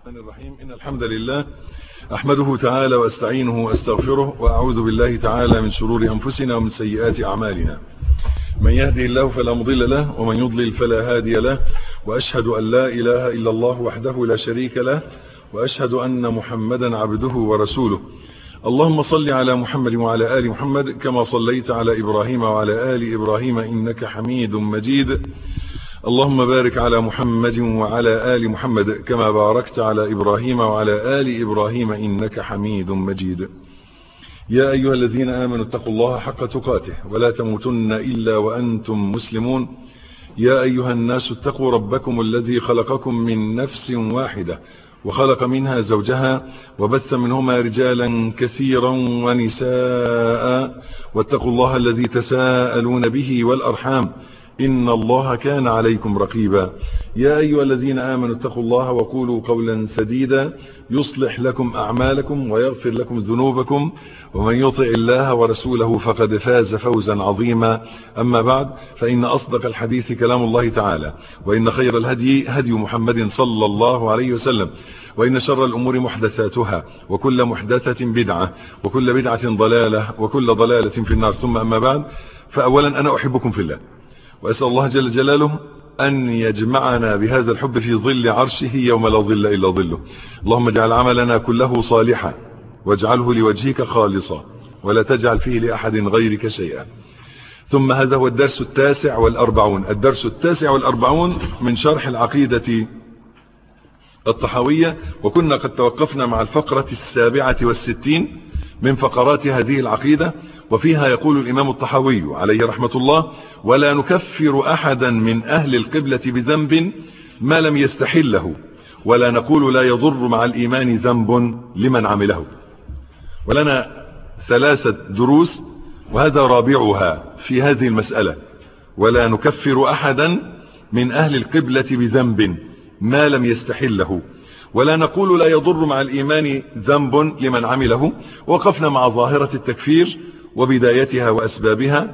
الرحمن الرحيم. إن الحمد لله أحمده تعالى وأستعينه وأستغفره وأعوذ بالله تعالى من شرور أنفسنا ومن سيئات أعمالنا. من يهدي الله فلا مضل له ومن يضلل فلا هادي له، وأشهد أن لا إله إلا الله وحده لا شريك له، وأشهد أن محمدا عبده ورسوله. اللهم صل على محمد وعلى آل محمد كما صليت على إبراهيم وعلى آل إبراهيم إنك حميد مجيد. اللهم بارك على محمد وعلى آل محمد كما باركت على إبراهيم وعلى آل إبراهيم إنك حميد مجيد. يا أيها الذين آمنوا اتقوا الله حق تقاته ولا تموتن إلا وأنتم مسلمون. يا أيها الناس اتقوا ربكم الذي خلقكم من نفس واحدة وخلق منها زوجها وبث منهما رجالا كثيرا ونساء، واتقوا الله الذي تساءلون به والأرحام إن الله كان عليكم رقيبا. يا أيها الذين آمنوا اتقوا الله وقولوا قولا سديدا يصلح لكم أعمالكم ويغفر لكم ذنوبكم، ومن يطع الله ورسوله فقد فاز فوزا عظيما. أما بعد، فإن أصدق الحديث كلام الله تعالى، وإن خير الهدي هدي محمد صلى الله عليه وسلم، وإن شر الأمور محدثاتها، وكل محدثة بدعة، وكل بدعة ضلالة، وكل ضلالة في النار. ثم أما بعد، فأولا أنا أحبكم في الله، وأسأل الله جل جلاله أن يجمعنا بهذا الحب في ظل عرشه يوم لا ظل إلا ظله. اللهم اجعل عملنا كله صالحا واجعله لوجهك خالصا ولا تجعل فيه لأحد غيرك شيئا. ثم هذا هو الدرس 49، الدرس 49 من شرح العقيدة الطحاوية، وكنا قد توقفنا مع الفقرة 67 من فقرات هذه العقيدة، وفيها يقول الإمام الطحاوي عليه رحمة الله: ولا نكفر أحدا من أهل القبلة بذنب ما لم يستحله، ولا نقول لا يضر مع الإيمان ذنب لمن عمله. ولنا 3 دروس وهذا رابعها في هذه المسألة: ولا نكفر أحدا من أهل القبلة بذنب ما لم يستحله، ولا نقول لا يضر مع الإيمان ذنب لمن عمله. وقفنا مع ظاهرة التكفير وبدايتها وأسبابها،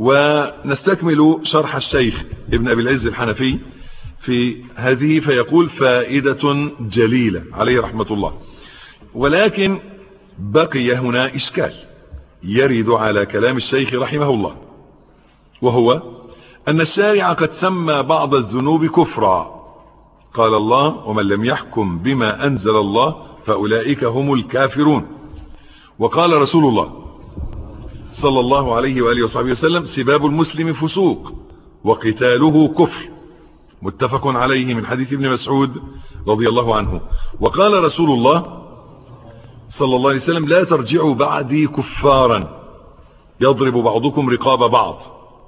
ونستكمل شرح الشيخ ابن أبي العز الحنفي في هذه، فيقول: فائدة جليلة عليه رحمة الله. ولكن بقي هنا إشكال يرد على كلام الشيخ رحمه الله، وهو أن الشارع قد سمى بعض الذنوب كفرا. قال الله: ومن لم يحكم بما أنزل الله فأولئك هم الكافرون. وقال رسول الله صلى الله عليه وآله وصحبه وسلم: سباب المسلم فسوق وقتاله كفر، متفق عليه من حديث ابن مسعود رضي الله عنه. وقال رسول الله صلى الله عليه وسلم: لا ترجعوا بعدي كفارا يضرب بعضكم رقاب بعض.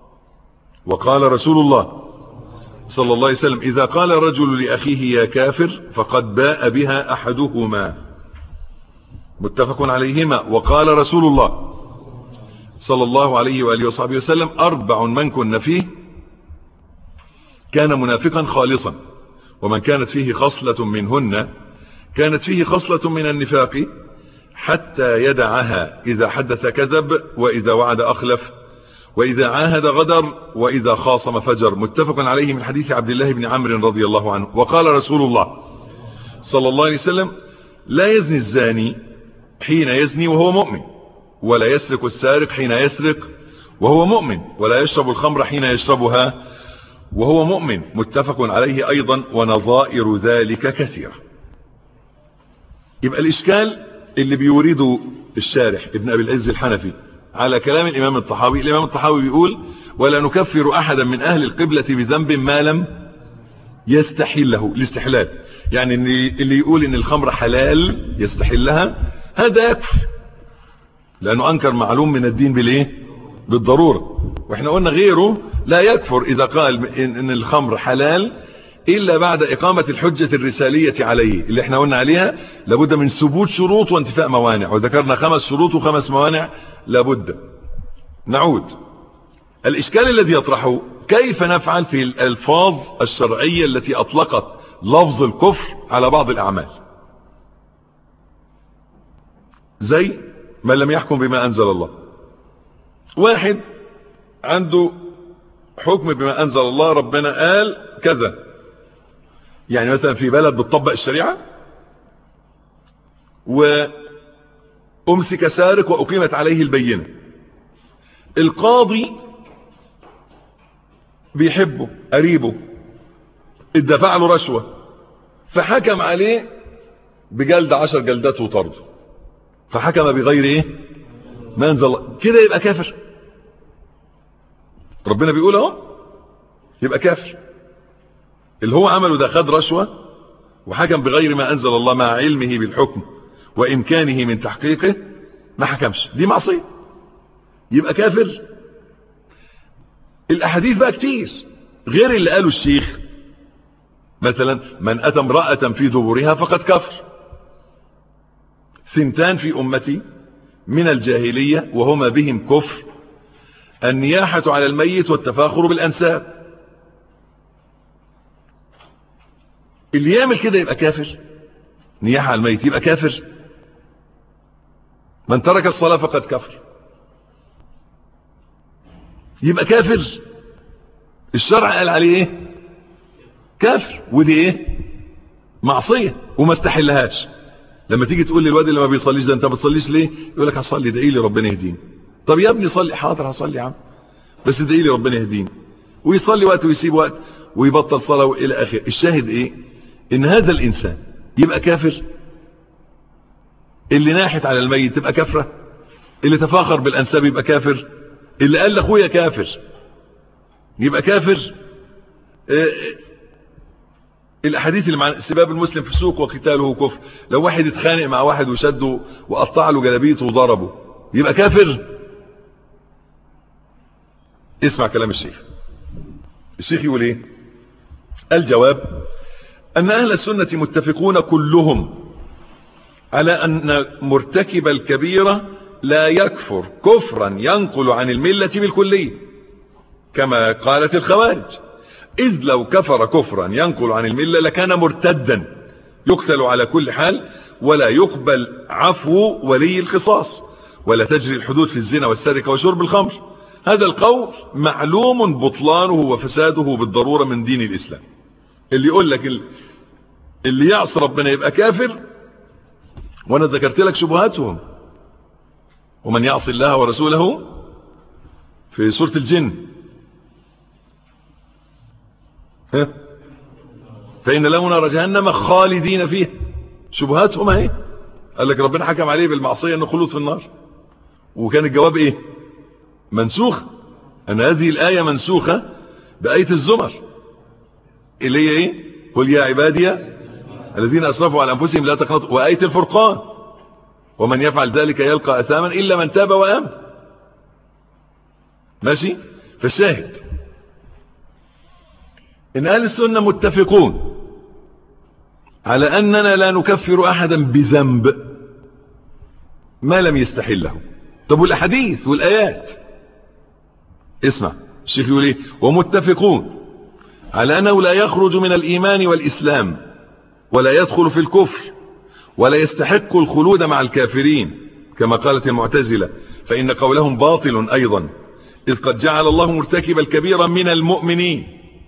وقال رسول الله صلى الله عليه وسلم: إذا قال رجل لأخيه يا كافر فقد باء بها أحدهما، متفق عليهما. وقال رسول الله صلى الله عليه وآله وصحبه وسلم: 4 من كن فيه كان منافقا خالصا، ومن كانت فيه خصلة منهن كانت فيه خصلة من النفاق حتى يدعها: إذا حدث كذب، وإذا وعد أخلف، وإذا عاهد غدر، وإذا خاصم فجر، متفق عليه من حديث عبد الله بن عمرو رضي الله عنه. وقال رسول الله صلى الله عليه وسلم: لا يزني الزاني حين يزني وهو مؤمن، ولا يسرق السارق حين يسرق وهو مؤمن، ولا يشرب الخمر حين يشربها وهو مؤمن، متفق عليه أيضا. ونظائر ذلك كثيرة. يبقى الإشكال اللي بيورده الشارح ابن أبي العز الحنفي على كلام الإمام الطحاوي، الإمام الطحاوي بيقول: ولا نكفر أحدا من أهل القبلة بذنب ما لم يستحله. الاستحلال يعني اللي يقول إن الخمر حلال يستحلها هذا يكفر، لأنه أنكر معلوم من الدين بالإيه؟ بالضرورة. وإحنا قلنا غيره لا يكفر إذا قال إن الخمر حلال إلا بعد إقامة الحجة الرسالية عليه، اللي احنا قلنا عليها لابد من ثبوت شروط وانتفاء موانع، وذكرنا 5 شروط و5 موانع لابد. نعود. الإشكال الذي يطرحه: كيف نفعل في الألفاظ الشرعية التي أطلقت لفظ الكفر على بعض الأعمال، زي من لم يحكم بما أنزل الله. واحد عنده حكم بما أنزل الله، ربنا قال كذا، يعني مثلا في بلد بتطبق الشريعة وأمسك سارق وأقيمت عليه البينة، القاضي بيحبه قريبه، ادفع له رشوة فحكم عليه بجلد 10 جلدات وطرده، فحكم بغير ايه ما انزل الله، كده يبقى كافر. ربنا بيقول اهو يبقى كافر. اللي هو عمله ده خد رشوة وحكم بغير ما انزل الله مع علمه بالحكم وامكانه من تحقيقه، ما حكمش، دي معصية، يبقى كافر. الاحاديث بقى كتير غير اللي قاله الشيخ، مثلا من اتى امرأة في دبرها فقد كفر. سنتان في امتي من الجاهلية وهما بهم كفر: النياحة على الميت والتفاخر بالانساب. اللي يعمل كده يبقى كافر، نياحة على الميت يبقى كافر. من ترك الصلاة فقد كفر، يبقى كافر. الشرع قال عليه ايه؟ كافر. ودي ايه؟ معصية وما استحلهاش. لما تيجي تقول للواد اللي ما بيصليش ده انت ما بتصليش ليه؟ يقول لك هصلي، ادعي لي ربنا يهديني. طب يا ابني صلي، حاضر هصلي يا عم، بس ادعي لي ربنا يهديني. ويصلي وقت ويسيب وقت ويبطل صلاة والى اخره. الشاهد ايه؟ ان هذا الانسان يبقى كافر. اللي ناحت على الميت تبقى كافرة، اللي تفاخر بالانساب يبقى كافر، اللي قال لاخويا كافر يبقى كافر. الاحاديث اللي مع سباب المسلم في السوق وقتاله كفر، لو واحد اتخانق مع واحد وشده وقطع له جلابيته وضربه يبقى كافر. اسمع كلام الشيخ. الشيخ يقول ايه؟ الجواب ان اهل السنة متفقون كلهم على ان مرتكب الكبيرة لا يكفر كفرا ينقل عن الملة بالكلية كما قالت الخوارج، إذ لو كفر كفرا ينقل عن الملة لكان مرتدا يقتل على كل حال، ولا يقبل عفو ولي القصاص، ولا تجري الحدود في الزنا والسرقة وشرب الخمر. هذا القول معلوم بطلانه وفساده بالضرورة من دين الإسلام. اللي يقول لك اللي يعصي ربنا يبقى كافر، وانا ذكرت لك شبهاتهم. ومن يعصي الله ورسوله في سورة الجن فإن له نار جهنم خالدين فيها، شبهاتهم اهي. قال لك ربنا حكم عليه بالمعصية انه خلود في النار، وكان الجواب ايه؟ منسوخ. ان هذه الآية منسوخة بآية الزمر اللي هي ايه؟ قل يا عبادي الذين اسرفوا على انفسهم لا تقنطوا، وآية الفرقان ومن يفعل ذلك يلقى اثاما الا من تاب وامن. ماشي؟ فالشاهد ان اهل السنة متفقون على اننا لا نكفر احدا بذنب ما لم يستحله. طب والاحاديث والايات؟ اسمع الشيخ يقول ايه: ومتفقون على انه لا يخرج من الايمان والاسلام ولا يدخل في الكفر ولا يستحق الخلود مع الكافرين كما قالت المعتزلة، فإن قولهم باطل أيضا، إذ قد جعل الله مرتكب الكبير من المؤمنين.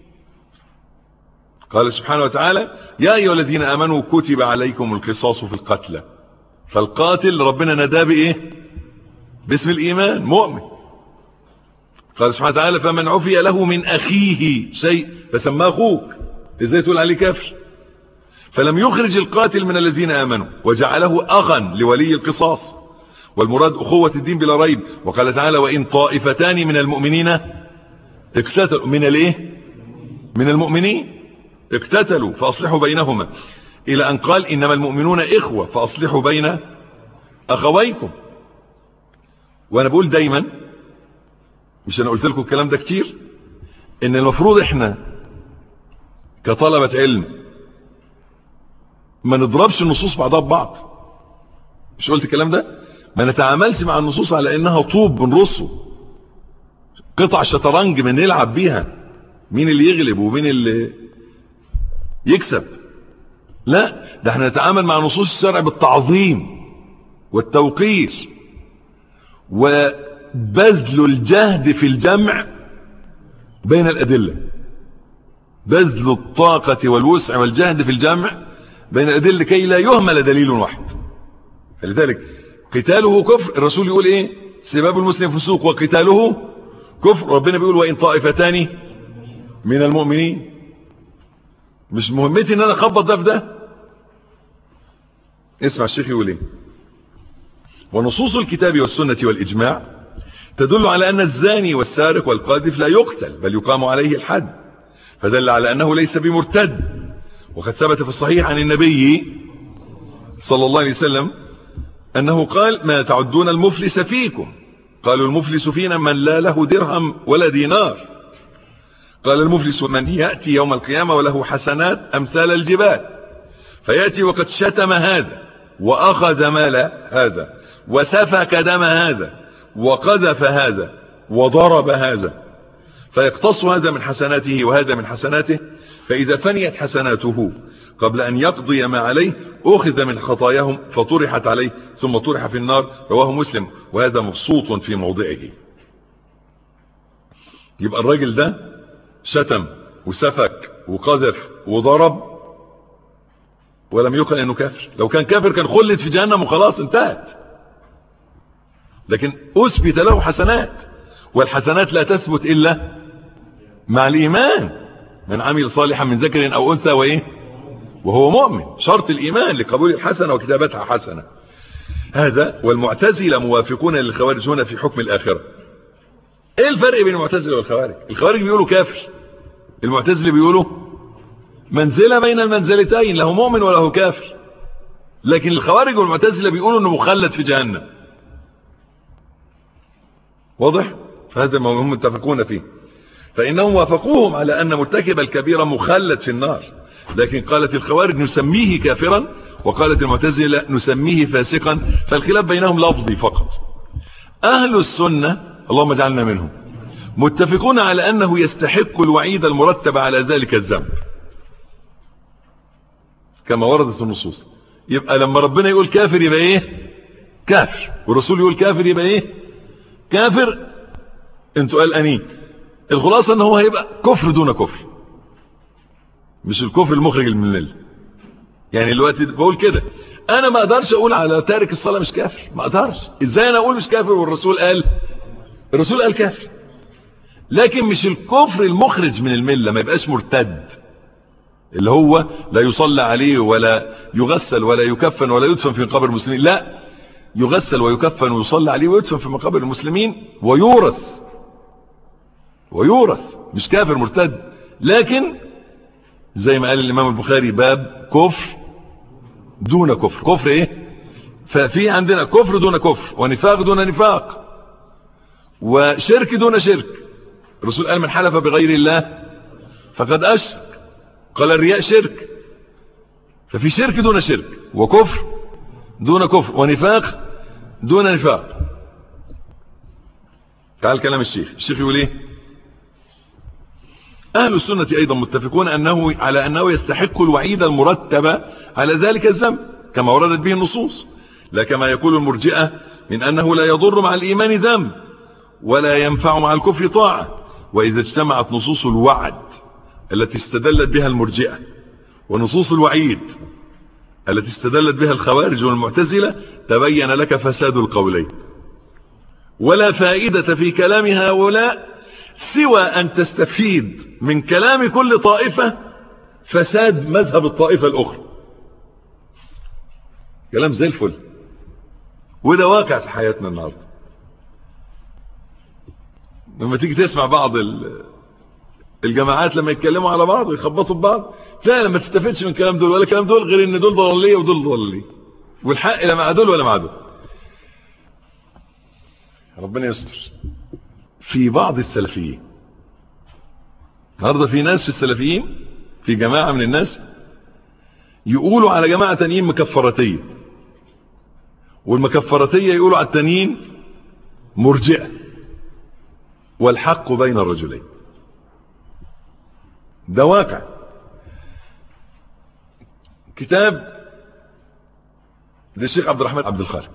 قال سبحانه وتعالى: يا أيها الذين آمنوا كتب عليكم القصاص في القتلى. فالقاتل ربنا نداه بإيه؟ باسم الإيمان، مؤمن. قال سبحانه وتعالى: فمن عفي له من أخيه شيء فسماه أخوك، إزاي تقول عليه كافر؟ فلم يخرج القاتل من الذين آمنوا وجعله أخا لولي القصاص، والمراد أخوة الدين بلا ريب. وقال تعالى: وإن طائفتان من المؤمنين اقتتلوا. من الايه؟ من المؤمنين اقتتلوا فأصلحوا بينهما، إلى أن قال: إنما المؤمنون إخوة فأصلحوا بين أخويكم. وأنا بقول دايما، مش أنا قلت لكم الكلام ده كتير، إن المفروض إحنا كطلبة علم ما نضربش النصوص بعضها ببعض. مش قلت الكلام ده؟ ما نتعاملش مع النصوص على انها طوب بنرصه، قطع شطرنج بنلعب بيها مين اللي يغلب ومين اللي يكسب. لا، ده احنا نتعامل مع نصوص الشرع بالتعظيم والتوقير وبذل الجهد في الجمع بين الأدلة، بذل الطاقة والوسع والجهد في الجمع بين الأدلة كي لا يهمل دليل واحد. لذلك قتاله كفر، الرسول يقول ايه؟ سباب المسلم فسوق وقتاله كفر. ربنا بيقول وإن طائفتان من المؤمنين. مش مهمتي ان انا اخبط ده في ده. اسمع الشيخ يقول ايه: ونصوص الكتاب والسنة والإجماع تدل على أن الزاني والسارق والقاذف لا يقتل بل يقام عليه الحد، فدل على أنه ليس بمرتد. وقد ثبت في الصحيح عن النبي صلى الله عليه وسلم أنه قال: ما تعدون المفلس فيكم؟ قالوا: المفلس فينا من لا له درهم ولا دينار. قال: المفلس من يأتي يوم القيامة وله حسنات أمثال الجبال، فيأتي وقد شتم هذا وأخذ مال هذا وسفك دم هذا وقذف هذا وضرب هذا، فيقتص هذا من حسناته وهذا من حسناته، فإذا فنيت حسناته قبل أن يقضي ما عليه أخذ من خطاياهم فطرحت عليه ثم طرح في النار. رواه مسلم، وهذا مبسوط في موضعه. يبقى الراجل ده شتم وسفك وقذف وضرب ولم يقل انه كافر. لو كان كافر كان خلد في جهنم وخلاص انتهت، لكن اثبت له حسنات، والحسنات لا تثبت الا مع الايمان. من عمل صالحا من ذكر او انثى وايه وهو مؤمن، شرط الايمان لقبول الحسنه وكتابتها حسنه. هذا. والمعتزله موافقون للخوارج هنا في حكم الاخره. ايه الفرق بين المعتزله والخوارج؟ الخوارج بيقولوا كافر، المعتزله بيقولوا منزله بين المنزلتين، له مؤمن وله كافر. لكن الخوارج والمعتزله بيقولوا انه مخلد في جهنم. واضح؟ فهذا ما هم متفقون فيه. فانهم وافقوهم على ان مرتكب الكبيره مخلد في النار، لكن قالت الخوارج نسميه كافرا، وقالت المعتزله نسميه فاسقا، فالخلاف بينهم لفظي فقط. اهل السنه اللهم اجعلنا منهم متفقون على انه يستحق الوعيد المرتب على ذلك الذنب كما وردت النصوص. يبقى لما ربنا يقول كافر يبقى ايه؟ كافر. والرسول يقول كافر يبقى ايه؟ كافر. انتوا قلقانين. الخلاصه ان هو هيبقى كفر دون كفر، مش الكفر المخرج من المله. يعني دلوقتي بقول كده، انا ما اقدرش اقول على تارك الصلاه مش كافر، ما اقدرش. ازاي انا اقول مش كافر والرسول قال؟ الرسول قال كافر. لكن مش الكفر المخرج من المله، ما يبقاش مرتد، اللي هو لا يصلى عليه ولا يغسل ولا يكفن ولا يدفن في مقابر المسلمين. لا، يغسل ويكفن ويصلى عليه ويدفن في مقابر المسلمين ويورث، مش كافر مرتد. لكن زي ما قال الامام البخاري باب كفر دون كفر. كفر ايه؟ ففي عندنا كفر دون كفر، ونفاق دون نفاق، وشرك دون شرك. الرسول قال من حلف بغير الله فقد اشرك. قال الرياء شرك. ففي شرك دون شرك، وكفر دون كفر، ونفاق دون نفاق. تعال كلام الشيخ يقول ايه؟ اهل السنة ايضا متفقون على انه يستحق الوعيد المرتب على ذلك الذنب كما وردت به النصوص، لا كما يقول المرجئة من انه لا يضر مع الايمان ذنب ولا ينفع مع الكفر طاعة. واذا اجتمعت نصوص الوعد التي استدلت بها المرجئة ونصوص الوعيد التي استدلت بها الخوارج والمعتزلة تبين لك فساد القولين، ولا فائدة في كلام هؤلاء سوى أن تستفيد من كلام كل طائفة فساد مذهب الطائفة الأخرى. كلام زي الفل، وده واقع في حياتنا النهارده. لما تيجي تسمع بعض الجماعات لما يتكلموا على بعض ويخبطوا ببعض، فعلا ما تستفدش من كلام دول ولا كلام دول، غير ان دول ضلاليه ودول ضلاليه، والحق لا مع دول ولا مع دول. ربنا يستر. في بعض السلفيين النهارده، في ناس في السلفيين، في جماعه من الناس يقولوا على جماعه تانيين مكفرتيه، والمكفرتيه يقولوا على التانيين مرجئه، والحق بين الرجلين. ده واقع. كتاب للشيخ عبد الرحمن عبد الخالق،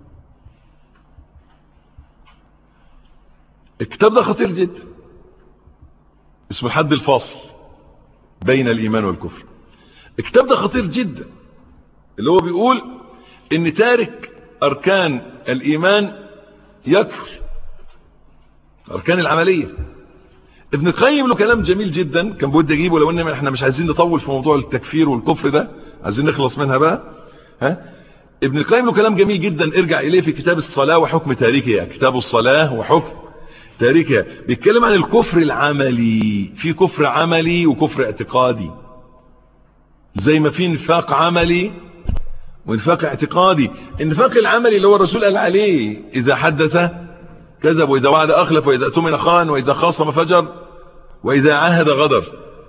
الكتاب ده خطير جدا، اسمه الحد الفاصل بين الايمان والكفر. الكتاب ده خطير جدا، اللي هو بيقول ان تارك أركان الإيمان يكفر، أركان العملية. ابن القيم له كلام جميل جدا كان بودي أجيبه، لو إن احنا مش عايزين نطول في موضوع التكفير والكفر ده، عايزين نخلص منها بقى. ابن القيم له كلام جميل جدا ارجع إليه في كتاب الصلاة وحكم تاركها، كتاب الصلاة وحكم تاركها، بيتكلم عن الكفر العملي. في كفر عملي وكفر اعتقادي، زي ما في نفاق عملي ونفاق اعتقادي. النفاق العملي اللي هو الرسول قال عليه: إذا حدث كذب، وإذا وعد أخلف، وإذا اؤتمن خان، وإذا خاصم فجر، وإذا عاهد غدر.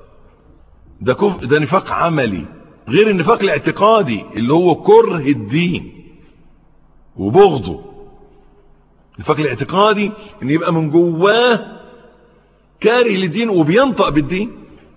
ده نفاق عملي، غير النفاق الاعتقادي اللي هو كره الدين وبغضه. النفاق الاعتقادي ان يبقى من جواه كاره للدين وبينطق بالدين.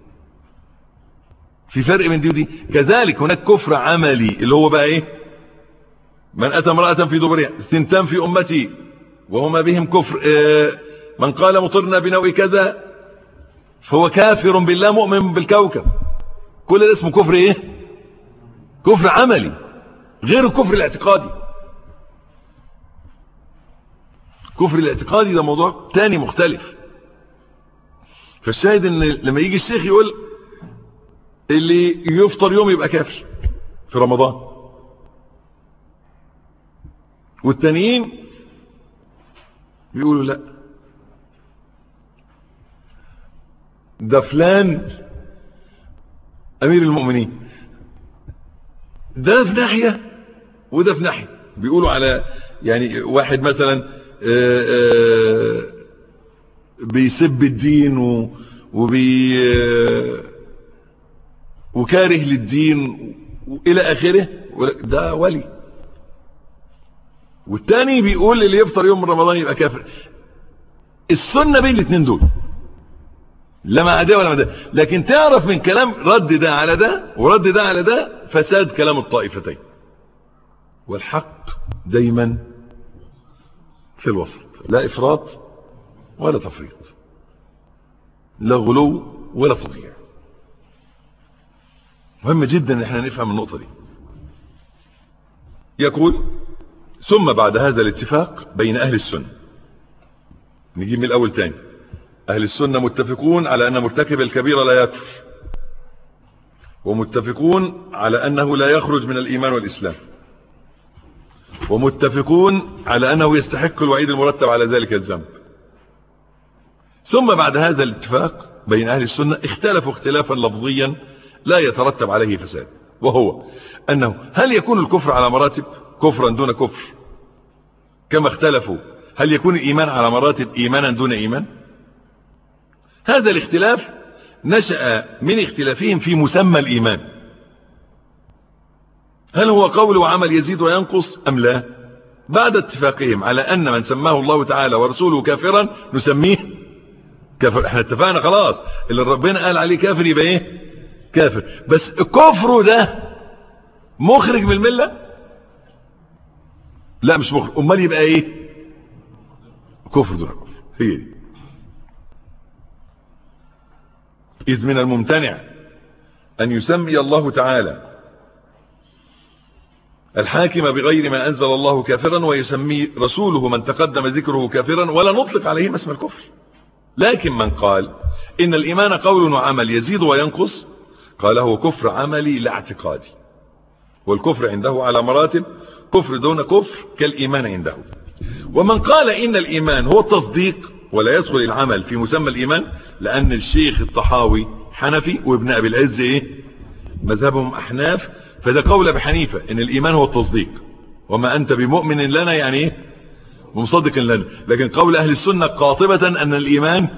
في فرق بين دي ودي. كذلك هناك كفر عملي اللي هو بقى ايه؟ من اتى امرأة في دبرها، استنتان في امتي وهما بهم كفر، من قال مطرنا بنوء كذا فهو كافر بالله مؤمن بالكوكب. كل ده اسمه كفر ايه؟ كفر عملي، غير الكفر الاعتقادي. كفر الاعتقادي ده موضوع تاني مختلف. فالشاهد ان لما يجي الشيخ يقول اللي يفطر يوم يبقى كافر في رمضان، والتانيين بيقولوا لا، ده فلان امير المؤمنين، ده في ناحية وده في ناحية. بيقولوا على يعني واحد مثلا بيسب الدين وكاره للدين الى اخره، ده ولي. والتاني بيقول اللي يفطر يوم من رمضان يبقى كافر. السنة بين الاثنين دول، لا مع ده ولا مع ده. لكن تعرف من كلام رد ده على ده ورد ده على ده فساد كلام الطائفتين، والحق دايما في الوسط، لا افراط ولا تفريط، لا غلو ولا تضييع. مهم جدا ان احنا نفهم النقطة دي. يقول: ثم بعد هذا الاتفاق بين اهل السنة، نجيب من الاول تاني. اهل السنة متفقون على ان مرتكب الكبيرة لا يكفر، ومتفقون على انه لا يخرج من الايمان والاسلام، ومتفقون على انه يستحق الوعيد المرتب على ذلك الذنب. ثم بعد هذا الاتفاق بين اهل السنة اختلفوا اختلافا لفظيا لا يترتب عليه فساد، وهو انه هل يكون الكفر على مراتب كفرا دون كفر، كما اختلفوا هل يكون الايمان على مراتب ايمانا دون ايمان. هذا الاختلاف نشأ من اختلافهم في مسمى الايمان، هل هو قول وعمل يزيد وينقص ام لا. بعد اتفاقهم على ان من سماه الله تعالى ورسوله كافرا نسميه كافر. احنا اتفقنا خلاص اللي ربنا قال عليه كافر يبقى ايه؟ كافر. بس كفره ده مخرج من الملة؟ لا مش مخرج. امال يبقى ايه؟ كفر دون كفر. هي دي. إذ من الممتنع أن يسمي الله تعالى الحاكم بغير ما أنزل الله كافرا، ويسمي رسوله من تقدم ذكره كافرا، ولا نطلق عليه اسم الكفر. لكن من قال إن الإيمان قول وعمل يزيد وينقص قال هو كفر عملي لا اعتقادي، والكفر عنده على مراتب، كفر دون كفر كالإيمان عنده. ومن قال إن الإيمان هو التصديق ولا يدخل العمل في مسمى الإيمان، لأن الشيخ الطحاوي حنفي وابن أبي العز مذهبهم أحناف، فده قول أبي حنيفة إن الإيمان هو التصديق، وما أنت بمؤمن لنا يعني ومصدق لنا. لكن قول أهل السنة قاطبة أن الإيمان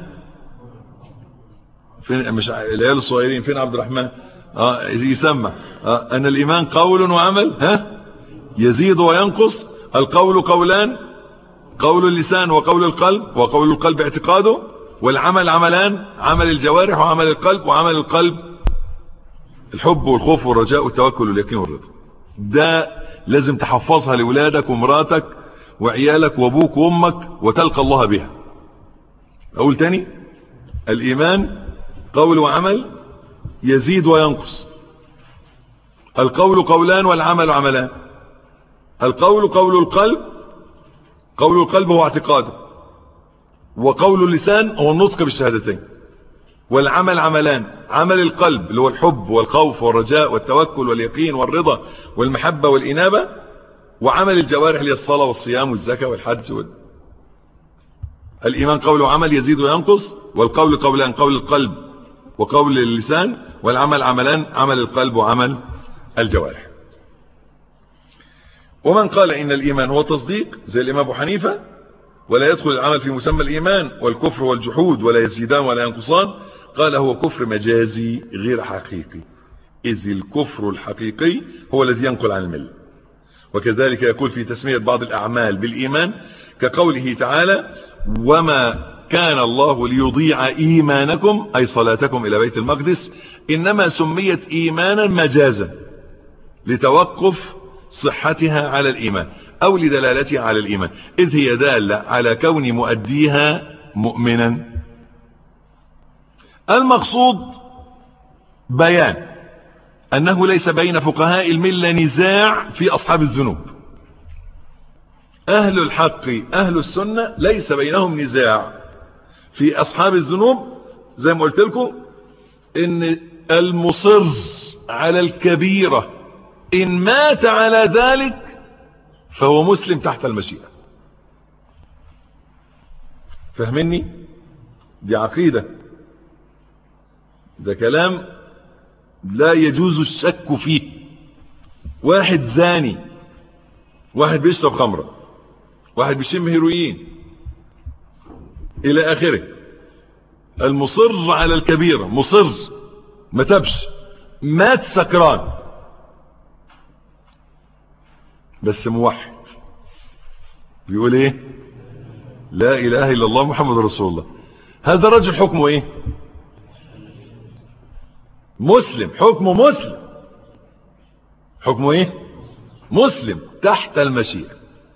فين؟ مش العيال الصغيرين فين؟ عبد الرحمن يسمع أن الإيمان قول وعمل يزيد وينقص. القول قولان، قول اللسان وقول القلب، وقول القلب اعتقاده، والعمل عملان، عمل الجوارح وعمل القلب، وعمل القلب الحب والخوف والرجاء والتوكل واليقين والرضا. ده لازم تحفظها لولادك ومراتك وعيالك وابوك وامك وتلقى الله بها. اقول تاني: الايمان قول وعمل يزيد وينقص، القول قولان والعمل عملان، القول قول القلب، قول القلب هو اعتقاده، وقول اللسان هو النطق بالشهادتين، والعمل عملان، عمل القلب اللي هو الحب والخوف والرجاء والتوكل واليقين والرضا والمحبة والإنابة، وعمل الجوارح اللي هي الصلاة والصيام والزكاة والحج الإيمان قول وعمل يزيد وينقص، والقول قولان، قول القلب وقول اللسان، والعمل عملان، عمل القلب وعمل الجوارح. ومن قال إن الإيمان هو تصديق زي الإمام أبو حنيفة ولا يدخل العمل في مسمى الإيمان، والكفر والجحود ولا يزيدان ولا ينقصان، قال هو كفر مجازي غير حقيقي، إذ الكفر الحقيقي هو الذي ينقل عن الملة. وكذلك يقول في تسمية بعض الأعمال بالإيمان كقوله تعالى وما كان الله ليضيع إيمانكم أي صلاتكم إلى بيت المقدس، إنما سميت إيمانا مجازا لتوقف صحتها على الإيمان أو لدلالتها على الإيمان، إذ هي دالة على كون مؤديها مؤمنا. المقصود بيان أنه ليس بين فقهاء الملة نزاع في أصحاب الذنوب. أهل الحق أهل السنة ليس بينهم نزاع في أصحاب الذنوب، زي ما قلت لكم إن المصر على الكبيرة إن مات على ذلك فهو مسلم تحت المشيئة. فهمني؟ دي عقيدة، ده كلام لا يجوز الشك فيه. واحد زاني، واحد بيشرب خمرة، واحد بيشم هيروين الى اخره، المصر على الكبيرة مصر ما تبش، مات سكران بس موحد بيقول ايه؟ لا اله الا الله محمد رسول الله. هذا الرجل حكمه ايه؟ مسلم، حكمه مسلم. حكمه ايه؟ مسلم تحت المشيئة.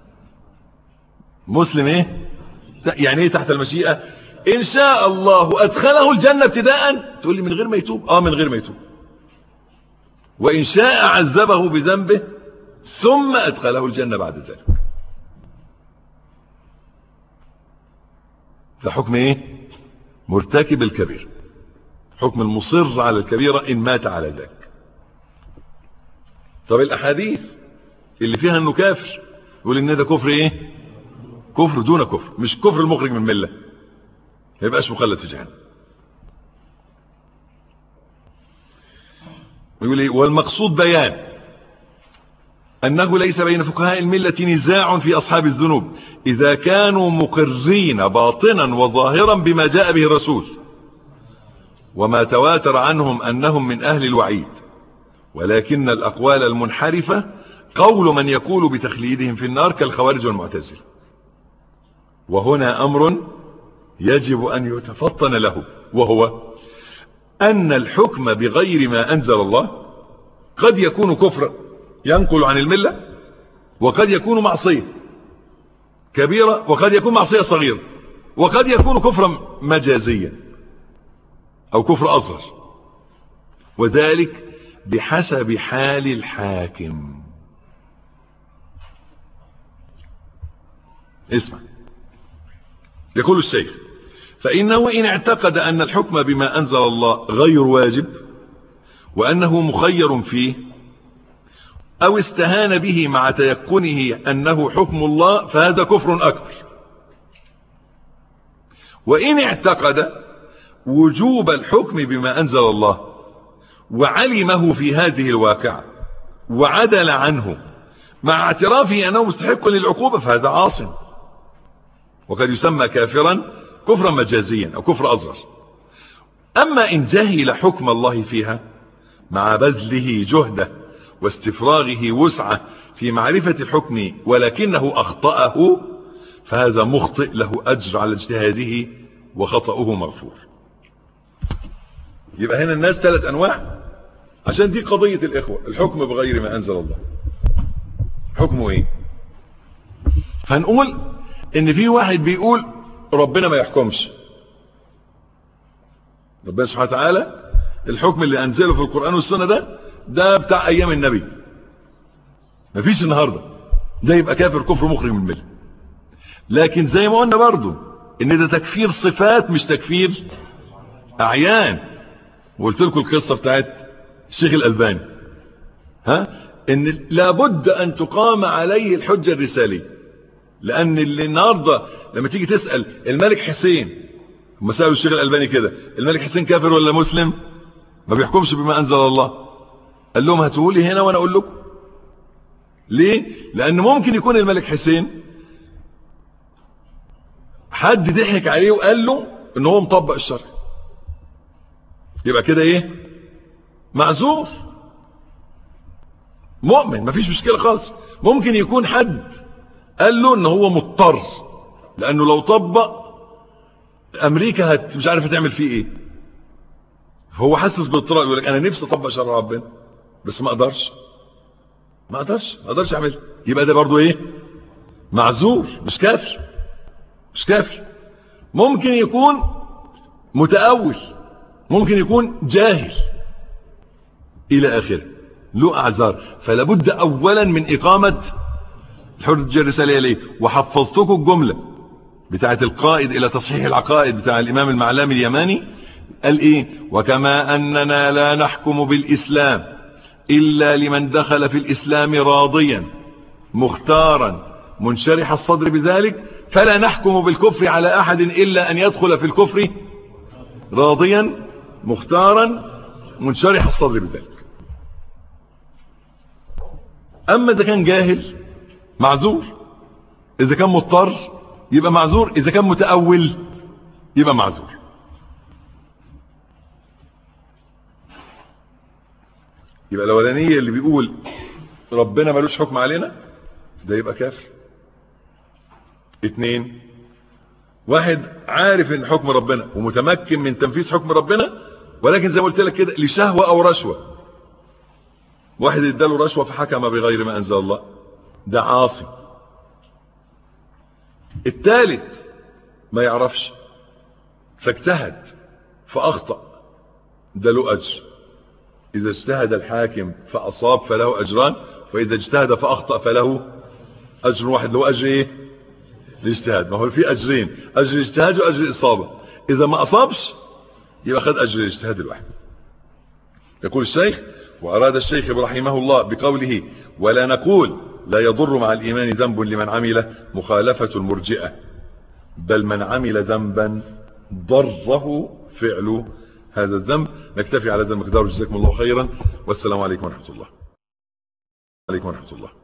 مسلم ايه؟ يعني ايه تحت المشيئة؟ ان شاء الله ادخله الجنة ابتداء، تقول لي من غير ما يتوب؟ من غير ما يتوب. وان شاء عذبه بذنبه ثم ادخله الجنة بعد ذلك. ده حكم ايه؟ مرتكب الكبير، حكم المصر على الكبيرة ان مات على ذلك. طب الاحاديث اللي فيها انه كافر يقول ان ده كفر ايه؟ كفر دون كفر، مش كفر المخرج من المله، ما يبقاش مخلد في جهنم. يقول ايه؟ والمقصود بيان انه ليس بين فقهاء المله نزاع في اصحاب الذنوب اذا كانوا مقرين باطنا وظاهرا بما جاء به الرسول وما تواتر عنهم انهم من اهل الوعيد، ولكن الاقوال المنحرفه قول من يقول بتخليدهم في النار كالخوارج والمعتزله. وهنا امر يجب ان يتفطن له، وهو ان الحكم بغير ما انزل الله قد يكون كفرا ينقل عن المله، وقد يكون معصيه كبيره، وقد يكون معصيه صغيره، وقد يكون كفرا مجازيا او كفر اصغر، وذلك بحسب حال الحاكم. اسمع، يقول الشيخ فإنه إن اعتقد أن الحكم بما أنزل الله غير واجب وأنه مخير فيه، أو استهان به مع تيقنه أنه حكم الله، فهذا كفر أكبر. وإن اعتقد وجوب الحكم بما أنزل الله وعلمه في هذه الواقعة وعدل عنه مع اعترافه أنه مستحق للعقوبة، فهذا عاصم، وقد يسمى كافرا كفرا مجازيا أو كفر أصغر. أما إن جهل حكم الله فيها مع بذله جهده واستفراغه وسعه في معرفة الحكم ولكنه أخطأه، فهذا مخطئ له أجر على اجتهاده وخطأه مغفور. يبقى هنا الناس 3 أنواع، عشان دي قضية الإخوة. الحكم بغير ما أنزل الله حكمه إيه؟ هنقول إن في واحد بيقول ربنا ما يحكمش، ربنا سبحانه وتعالى الحكم اللي أنزله في القرآن والسنة ده بتاع أيام النبي، مفيش النهاردة، ده يبقى كافر كفر مخرج من المله. لكن زي ما قلنا برضو ان ده تكفير صفات مش تكفير اعيان. وقلت لكم القصه بتاعت الشيخ الألباني، ان لابد ان تقام عليه الحجه الرساليه. لان اللي النهارده لما تيجي تسال الملك حسين، هم سالوا الشيخ الألباني كده: الملك حسين كافر ولا مسلم؟ ما بيحكمش بما انزل الله. قال لهم: هاتوا لي هنا وانا اقول لكم. ليه؟ لان ممكن يكون الملك حسين حد ضحك عليه وقال له ان هو مطبق الشرع، يبقى كده ايه؟ معذور، مؤمن، مفيش مشكله خالص. ممكن يكون حد قال له ان هو مضطر، لانه لو طبق امريكا مش عارف هتعمل فيه ايه، فهو حاسس باضطرار، يقول لك انا نفسي اطبق شرع ربنا بس ما اقدرش اعمل. يبقى ده برضو ايه؟ معذور، مش كافر. ممكن يكون متأول، ممكن يكون جاهل الى اخره، له اعذار. فلا بد اولا من اقامة الحجة الرسالية ليه. وحفظتكم الجملة بتاعت القائد الى تصحيح العقائد بتاع الامام المعلمي اليماني، قال ايه؟ وكما اننا لا نحكم بالاسلام الا لمن دخل في الاسلام راضيا مختارا منشرح الصدر بذلك، فلا نحكم بالكفر على احد الا ان يدخل في الكفر راضيا مختارا منشرح الصدر بذلك. اما اذا كان جاهل معذور، اذا كان مضطر يبقى معذور، اذا كان متأول يبقى معذور. يبقى الاولانيه اللي بيقول ربنا ملوش حكم علينا ده يبقى كافر. 2، واحد عارف ان حكم ربنا ومتمكن من تنفيذ حكم ربنا، ولكن زي ما قلت لك كده لشهوة او رشوة، واحد اداله رشوة فحكم بغير ما انزل الله، ده عاصي. الثالث ما يعرفش فاجتهد فاخطأ، ده له اجر. اذا اجتهد الحاكم فاصاب فله اجران، واذا اجتهد فاخطأ فله اجر واحد. له اجر ايه؟ الاجتهاد. ما هو في اجرين، اجر الاجتهاد واجر الاصابة. اذا ما اصابش يبقى خد اجر الاجتهاد الواحد. يقول الشيخ: واراد الشيخ رحمه الله بقوله ولا نقول لا يضر مع الايمان ذنب لمن عمل مخالفة المرجئة، بل من عمل ذنبا ضره فعل هذا الذنب. نكتفي على هذا المقدار، جزاكم الله خيرا، والسلام عليكم ورحمة الله.